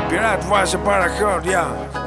Пират Вася пароход, я.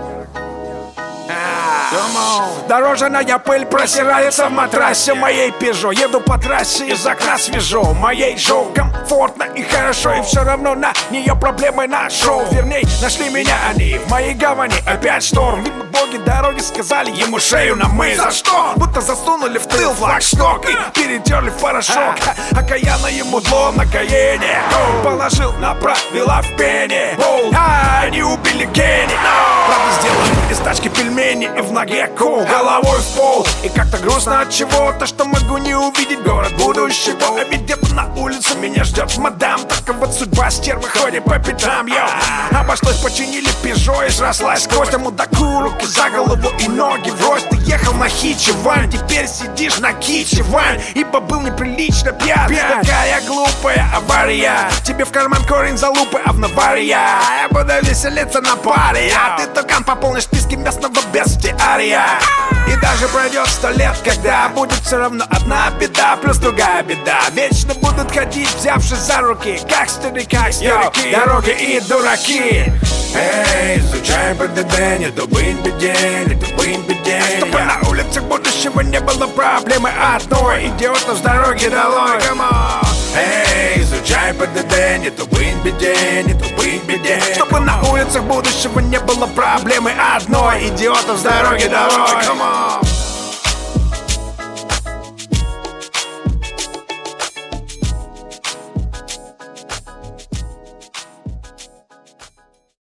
Дорожная пыль просирается в матрасе моей Пежо. Еду по трассе, из окна свежо. Моей Жо комфортно и хорошо. И все равно на нее проблемы нашел. Верней, нашли меня они в моей гавани. Опять шторм, видно, боги дороги сказали ему шею на мыс. За что? Будто засунули в тыл флагшток и перетерли в порошок. Окаянно ему дло на Каене. Положил на правила в пене. Они убили Кенни. Правда, сделали из тачки пельмени и в ноге кул, головой в пол. И как-то грустно от чего-то, что могу не увидеть город будущего. А ведь где-то на улице меня ждет мадам. Только вот судьба стервы ходит по пятам, йо. Обошлось, починили Пежо, изрослась сквозь. А мудаку руки за голову и ноги врозь. Ты ехал на хиче, Вань, теперь сидишь на киче, Вань. Ибо был неприлично пьян. Такая глупая авария. Тебе в карман корень залупы, а в навария. Я буду веселиться на паре, а ты только пополнишь списки местного бестиария. И даже пройдет 100 лет, когда будет все равно одна беда плюс другая беда. Вечно будут ходить, взявшись за руки, как старики, дороги и дураки. Эй, изучаем ПДД, не то быть беде, не то быть беде. Чтобы на улицах будущего не было проблемы одной. Идиотов с дороги долой, come on. Эй, изучай ПДД, не то быть беде, не то быть беде. Чтобы на улицах будущего не было проблемы одной. Идиотов с дороги долой, come on.